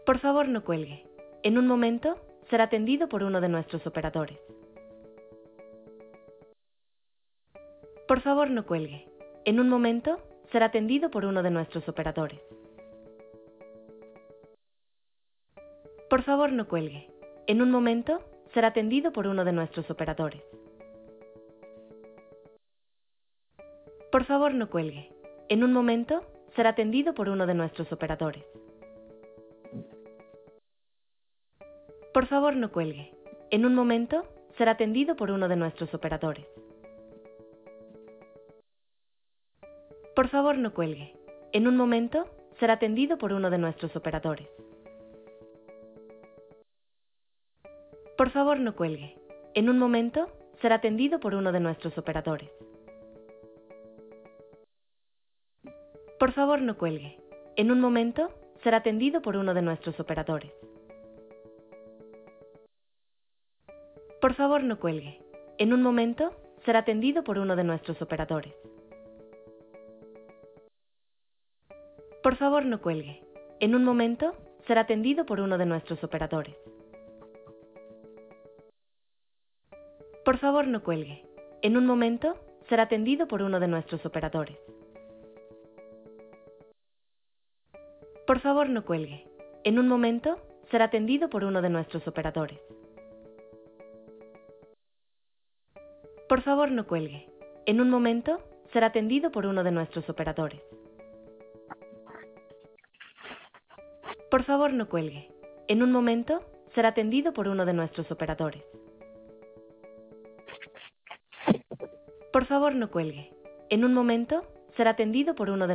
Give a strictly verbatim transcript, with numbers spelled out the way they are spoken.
Por favor, no cuelgue. En un momento, será atendido por uno de nuestros operadores. Por favor, no cuelgue. En un momento, será atendido por uno de nuestros operadores. Por favor, no cuelgue. En un momento, será atendido por uno de nuestros operadores. Por favor, no cuelgue. En un momento, será atendido por uno de nuestros operadores. Por favor, no cuelgue. En un momento, será atendido por uno de nuestros operadores. Por favor, no cuelgue. En un momento, será atendido por uno de nuestros operadores. Por favor, no cuelgue. En un momento, será atendido por uno de nuestros operadores. Por favor, no cuelgue. En un momento, será atendido por uno de nuestros operadores. Por favor, no cuelgue. En un momento, será atendido por uno de nuestros operadores. Por favor, no cuelgue. En un momento, será atendido por uno de nuestros operadores. Por favor, no cuelgue. En un momento, será atendido por uno de nuestros operadores. Por favor, no cuelgue. En un momento, será atendido por uno de nuestros operadores. Por favor, no cuelgue. En un momento, será atendido por uno de nuestros operadores. Por favor, no cuelgue. En un momento, será atendido por uno de nuestros operadores. Por favor, no cuelgue. En un momento, será atendido por uno de